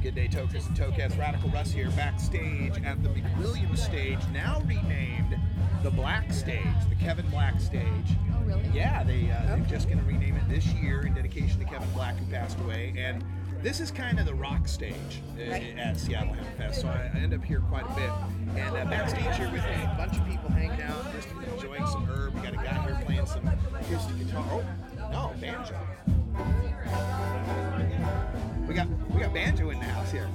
Good day, Tokers and Tokets. Radical Russ here, backstage at the McWilliams stage, now renamed the Black Stage, the Kevin Black Stage. Oh, really? Yeah, they're just going to rename it this year in dedication to Kevin Black, who passed away. And this is kind of the rock stage at Seattle Hemp Fest, so I end up here quite a bit. And backstage here with me, a bunch of people hanging out, just enjoying some herb. We got a guy here playing some acoustic guitar. Oh, no, banjo. We got banjo in the house here.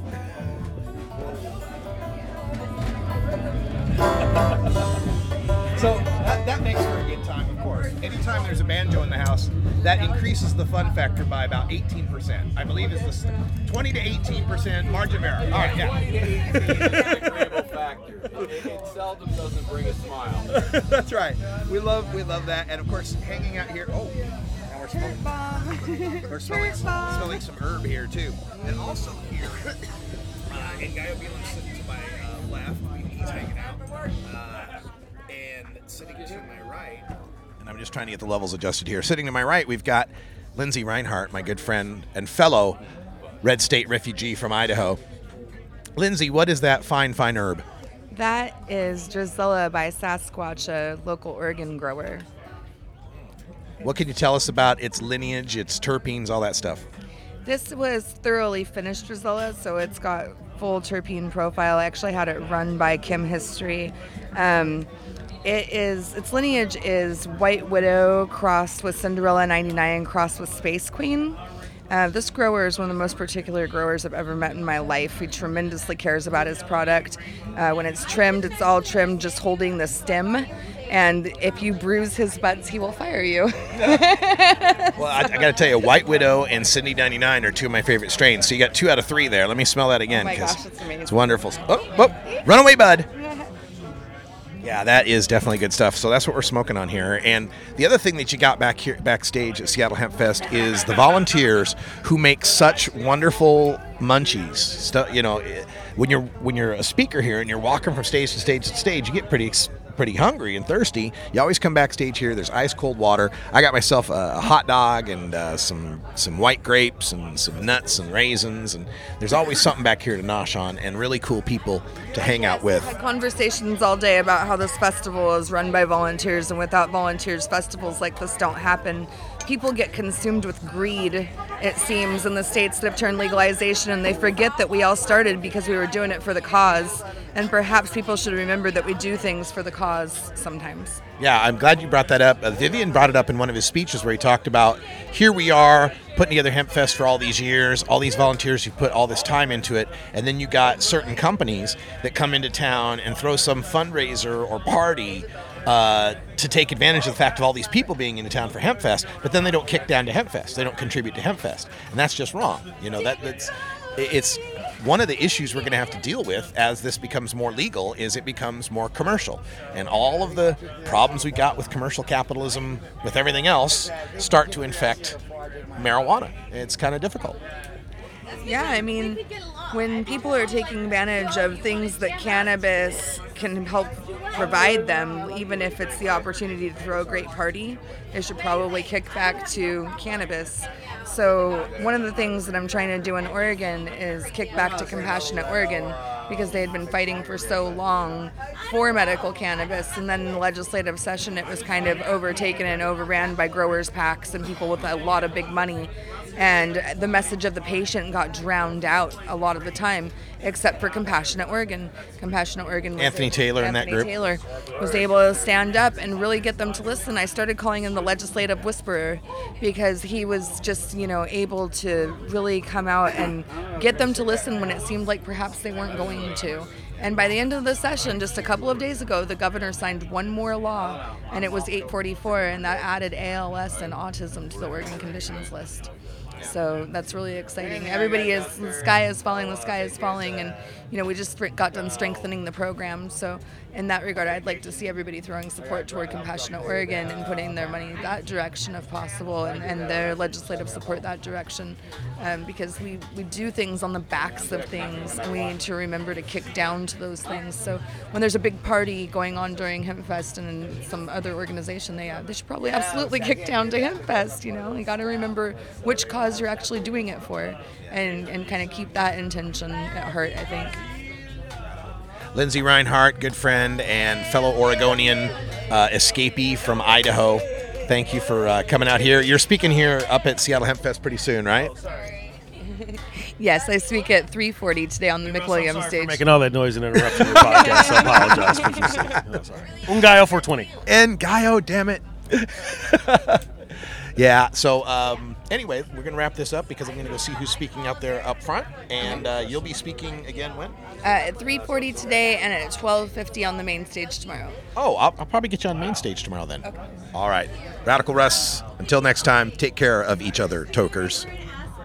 So that makes for a good time, of course. Anytime there's a banjo in the house, that increases the fun factor by about 18%. I believe it's the 20 to 18% margin of error. All right, yeah. 20 to 18 is the agreeable factor. It seldom doesn't bring a smile. That's right. We love that, and of course, hanging out here. Oh, now we're smelling some herb here too, and also here. And Guy O'Beelan's sitting to my left. He's hanging out. And sitting to my right, and I'm just trying to get the levels adjusted here. Sitting to my right, we've got Lindsay Reinhardt, my good friend and fellow Red State refugee from Idaho. Lindsay, what is that fine herb? That is Drizella by Sasquatch, a local Oregon grower. What can you tell us about its lineage, its terpenes, all that stuff? This was thoroughly finished Drizella, so it's got full terpene profile. I actually had it run by Kim History. Its lineage is White Widow crossed with Cinderella 99 crossed with Space Queen. This grower is one of the most particular growers I've ever met in my life. He tremendously cares about his product. When it's trimmed, it's all trimmed just holding the stem. And if you bruise his butts, he will fire you. Well, I got to tell you, White Widow and Cindy 99 are two of my favorite strains. So you got 2 out of 3 there. Let me smell that again. Oh my gosh, that's amazing. It's wonderful. Oh, run away, bud. Yeah, that is definitely good stuff. So that's what we're smoking on here. And the other thing that you got back here backstage at Seattle Hemp Fest is the volunteers who make such wonderful munchies. When you're a speaker here and you're walking from stage to stage to stage, you get pretty hungry and thirsty. You always come backstage here. There's ice cold water. I got myself a hot dog and some white grapes and some nuts and raisins, and there's always something back here to nosh on and really cool people to hang out with. I've had conversations all day about how this festival is run by volunteers, and without volunteers, festivals like this don't happen. People get consumed with greed, it seems, in the states that have turned legalization, and they forget that we all started because we were doing it for the cause. And perhaps people should remember that we do things for the cause sometimes. Yeah, I'm glad you brought that up. Vivian brought it up in one of his speeches where he talked about, here we are putting together Hemp Fest for all these years, all these volunteers who put all this time into it, and then you got certain companies that come into town and throw some fundraiser or party to take advantage of the fact of all these people being into town for Hemp Fest, but then they don't kick down to Hemp Fest. They don't contribute to Hemp Fest. And that's just wrong. It's one of the issues we're going to have to deal with as this becomes more legal is it becomes more commercial. And all of the problems we got with commercial capitalism, with everything else, start to infect marijuana. It's kind of difficult. Yeah, I mean, when people are taking advantage of things that cannabis can help provide them, even if it's the opportunity to throw a great party, they should probably kick back to cannabis. So one of the things that I'm trying to do in Oregon is kick back to Compassionate Oregon, because they had been fighting for so long for medical cannabis, and then in the legislative session it was kind of overtaken and overran by growers packs and people with a lot of big money, and the message of the patient got drowned out a lot of the time, except for Compassionate Oregon. Compassionate Oregon was Anthony Taylor in that group. Taylor was able to stand up and really get them to listen. I started calling him the legislative whisperer, because he was just, able to really come out and get them to listen when it seemed like perhaps they weren't going to. And by the end of the session, just a couple of days ago, the governor signed one more law, and it was 844, and that added ALS and autism to the Oregon conditions list. So that's really exciting. The sky is falling, and, we just got done strengthening the program. So in that regard, I'd like to see everybody throwing support toward Compassionate Oregon and putting their money that direction if possible, and their legislative support that direction, because we do things on the backs of things, and we need to remember to kick down to those things. So when there's a big party going on during HempFest and some other organization, they should probably absolutely kick down to HempFest. You got to remember which cause you're actually doing it for, and kind of keep that intention at heart, I think. Lindsay Reinhardt, good friend and fellow Oregonian escapee from Idaho. Thank you for coming out here. You're speaking here up at Seattle HempFest pretty soon, right? Yes, I speak at 3:40 today on the McWilliams stage. For making all that noise and interrupting your podcast. I apologize profusely. Oh, sorry. Ungayo 420. And Gaio, damn it. Yeah, so anyway, we're going to wrap this up because I'm going to go see who's speaking out there up front. And you'll be speaking again when? At 3:40 today and at 12:50 on the main stage tomorrow. Oh, I'll probably get you on main stage tomorrow then. Okay. All right. Radical Russ, until next time, take care of each other, tokers.